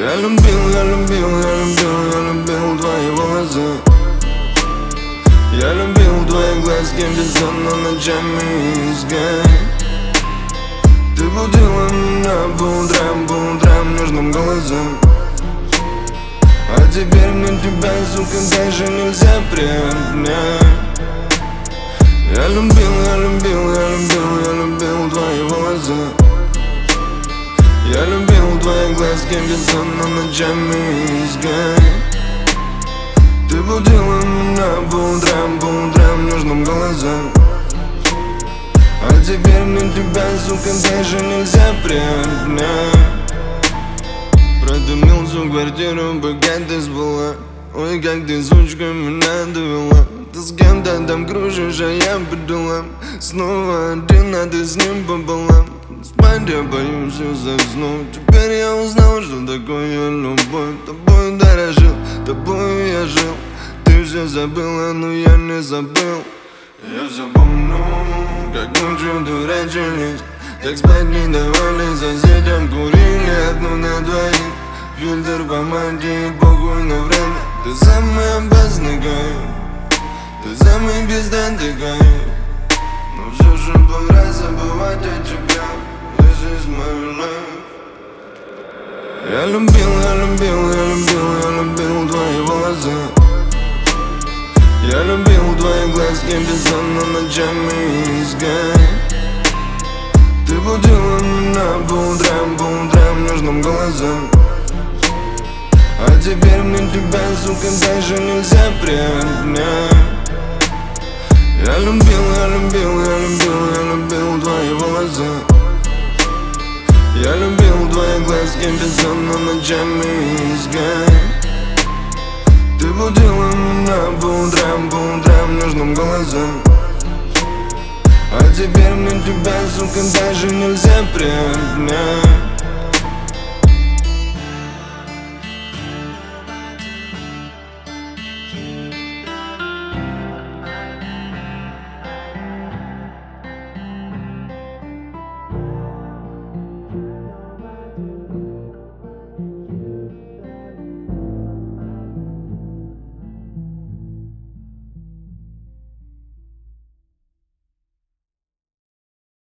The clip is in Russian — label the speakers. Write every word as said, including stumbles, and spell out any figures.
Speaker 1: Я любил, я любил, я любил, я любил твои волосы. Я любил твои глазки бессонно ночами искать. Ты будила меня по утрам, по утрам нежным голосом. А теперь мне тебя, сука, даже нельзя приобнять. Я любил, я любил, я любил, я любил твои волосы. Я любил твои глазки бессонно ночами искать. Ты будила меня по утрам, по утрам нежным голосом. А теперь мне тебя, сука, даже нельзя приобнять. Продумил всю квартиру, пока ты спала. Ой, как ты, сучка, меня довела. Ты с кем-то там кружишь, а я по делам. Снова один, а ты с ним пополам. Спать я боюсь и заснуть. Теперь я узнал, что такое любовь. Тобой дорожил, тобой я жил. Ты все забыла, но я не забыл. Я все помню, как ночью дурачились, как спать не давали, соседям курили одну на двоих. Фильтр в помаде, похуй на время. Ты самый опасный кайф, ты самый пиздатый кайф. Но все же пора забывать о тебе. This is my life. Я любил, я любил, я любил, я любил твои волосы. Я любил твои глазки бессонно ночами искать. Ты будила меня по утрам, по утрам нежным голосом. А теперь мне тебя, сука, даже нельзя приобнять. Я любил, я любил, я любил, я любил твои волосы. Я любил твои глазки бессонно ночами искать. Ты будила меня по утрам, по утрам нежным голосом. А теперь мне тебя, сука, даже нельзя приобнять.